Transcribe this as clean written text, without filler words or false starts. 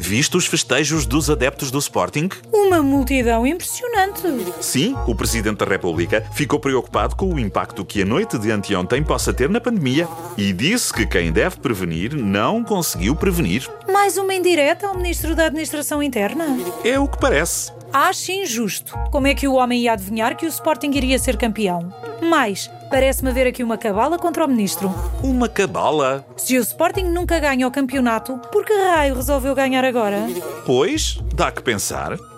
Viste os festejos dos adeptos do Sporting? Uma multidão impressionante. Sim, o Presidente da República ficou preocupado com o impacto que a noite de anteontem possa ter na pandemia e disse que quem deve prevenir não conseguiu prevenir. Mais uma indireta ao Ministro da Administração Interna? É o que parece. Acho injusto. Como é que o homem ia adivinhar que o Sporting iria ser campeão? Mas parece-me haver aqui uma cabala contra o Ministro. Uma cabala? Se o Sporting nunca ganha o campeonato, por que raio resolveu ganhar agora? Pois, dá que pensar.